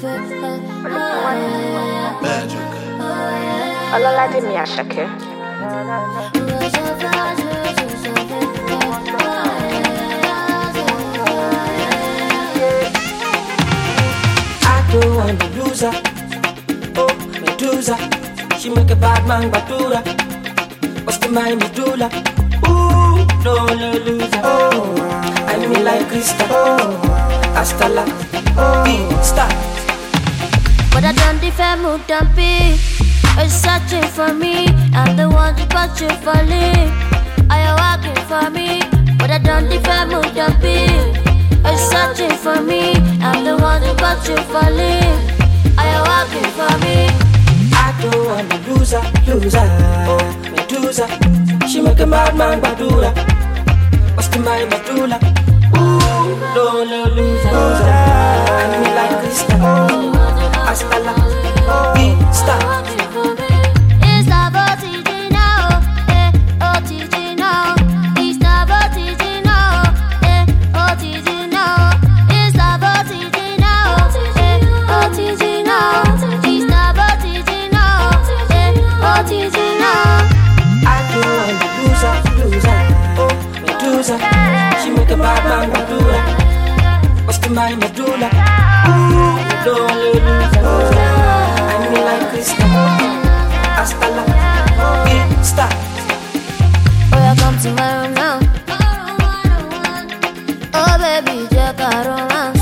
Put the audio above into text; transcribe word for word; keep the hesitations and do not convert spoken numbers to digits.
Magic. Ọlọ́ládé mi Àṣàkẹ́. I don't want to lose her. Oh, Medusa. She make a bad man badura. What's the mind medulla? Ooh, no, no loser. Oh, I mean like Krista. Oh, hasta la vista. But I don't defend mood dumpy. Are you searching for me? I'm the one to put you falling. Are you walking for me? But I don't defend mood dumpy. Are you searching for me? I'm the one to put you falling. Are you walking for me? I don't want to lose her, lose her. Oh, Medusa. She make a bad man badura. What's the mind medulla? Ooh, no, no loser. I mean like Krista. Hasta la vista. It's not O T G now, eh, O T G now. It's not O T G now, eh, O T G now. It's not O T G now, eh, O T G now. It's not O T G now, eh, O T G now. I don't want to lose her, lose her. Oh, Medusa. She make a bad man badura. What's the mind medulla? Ooh, don't lose her. I mean like Krista. Hasta la vista. Oh, yeah, come to my room now. Oh, baby, just got on.